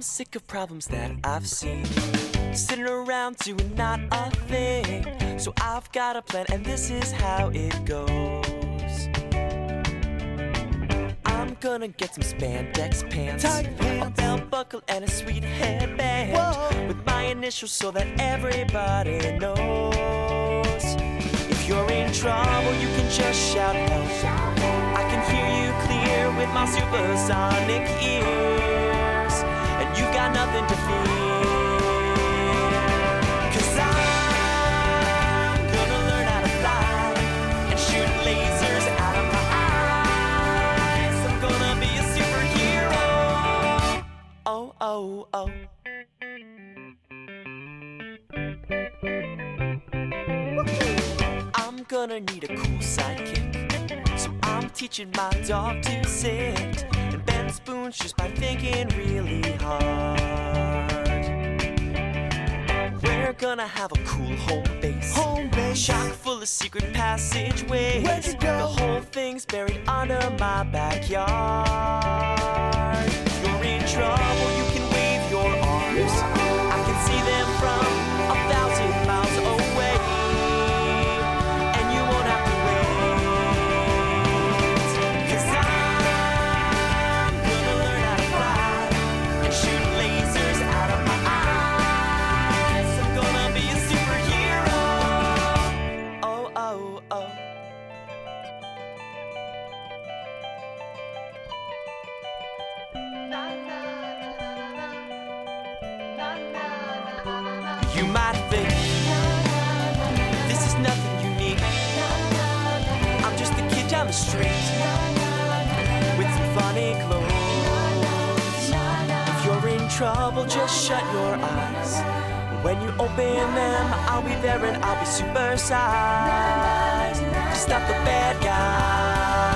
sick of problems that I've seen, sitting around doing not a thing. So I've got a plan, and this is how it goes. I'm gonna get some spandex pants, tight pants, a belt buckle, and a sweet headband. whoa, with my initials so that everybody knows. If you're in trouble, you can just shout help. I can hear you clear with my supersonic ears, and you've got nothing to fear. 'Cause I'm gonna learn how to fly and shoot lasers out of my eyes. I'm gonna be a superhero. Oh, oh, oh. I'm gonna need a cool sidekick, so I'm teaching my dog to sit and bend spoons just by thinking really hard. We're gonna have a cool home base, chock full of secret passageways. Where'd you go? The whole thing's buried under my backyard. If you're in trouble, you can wave your arms. I can see them from 1,000 miles away, and you won't have to wait. 'Cause I'm gonna learn how to fly and shoot lasers out of my eyes. I'm gonna be a superhero. Oh, oh, oh. You might think this is nothing unique. I'm just a kid down the street with some funny clothes. If you're in trouble, just shut your eyes. When you open them, I'll be there and I'll be super sized to stop the bad guys.